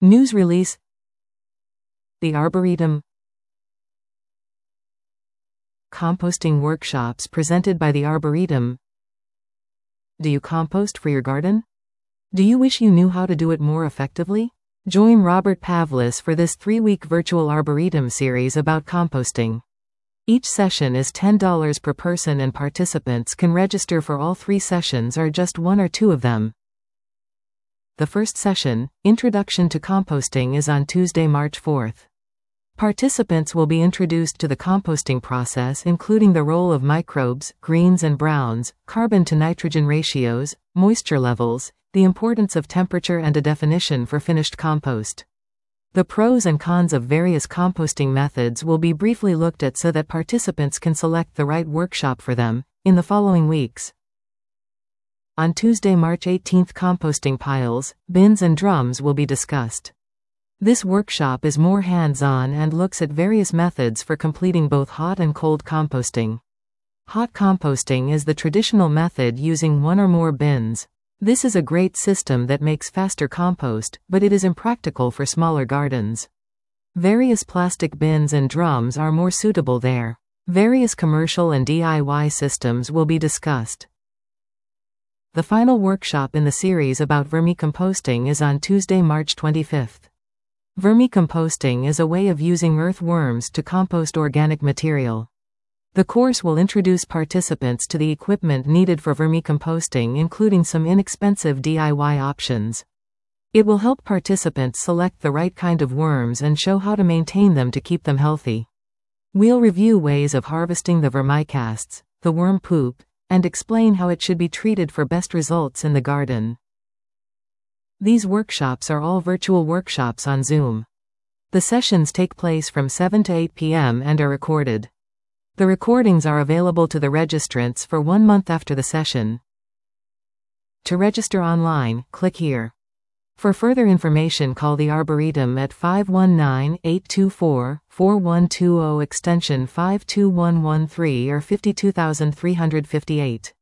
News release. The Arboretum. Composting workshops presented by the Arboretum. Do you compost for your garden? Do you wish you knew how to do it more effectively? Join Robert Pavlis for this 3-week virtual Arboretum series about composting. Each session is $10 per person and participants can register for all 3 sessions or just 1 or 2 of them. The first session, Introduction to Composting, is on Tuesday, March 4th. Participants will be introduced to the composting process, including the role of microbes, greens and browns, carbon to nitrogen ratios, moisture levels, the importance of temperature, and a definition for finished compost. The pros and cons of various composting methods will be briefly looked at so that participants can select the right workshop for them in the following weeks. On Tuesday, March 18th, composting piles, bins and drums will be discussed. This workshop is more hands-on and looks at various methods for completing both hot and cold composting. Hot composting is the traditional method using 1 or more bins. This is a great system that makes faster compost, but it is impractical for smaller gardens. Various plastic bins and drums are more suitable there. Various commercial and DIY systems will be discussed. The final workshop in the series about vermicomposting is on Tuesday, March 25th. Vermicomposting is a way of using earthworms to compost organic material. The course will introduce participants to the equipment needed for vermicomposting, including some inexpensive DIY options. It will help participants select the right kind of worms and show how to maintain them to keep them healthy. We'll review ways of harvesting the vermicasts, the worm poop, and explain how it should be treated for best results in the garden. These workshops are all virtual workshops on Zoom. The sessions take place from 7 to 8 p.m. and are recorded. The recordings are available to the registrants for 1 month after the session. To register online, click here. For further information, call the Arboretum at 519-824-4120 extension 52113 or 52358.